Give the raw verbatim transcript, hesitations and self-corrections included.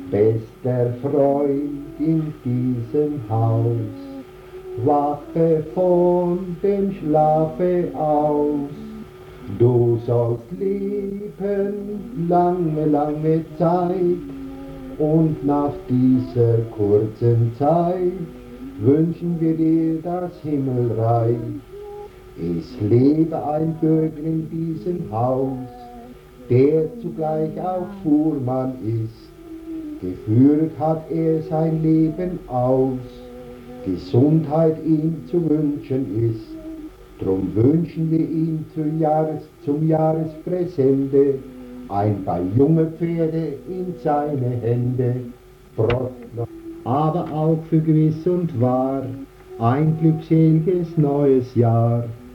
Bester Freund in diesem Haus, wache von dem Schlafe aus. Du sollst leben lange, lange Zeit, und nach dieser kurzen Zeit wünschen wir dir das Himmelreich. Es lebe ein Bürger in diesem Haus, der zugleich auch Fuhrmann ist. Geführt hat er sein Leben aus, Gesundheit ihm zu wünschen ist. Drum wünschen wir ihm zum, Jahres, zum Jahrespräsente ein paar junge Pferde in seine Hände. Aber auch für gewiss und wahr ein glückseliges neues Jahr.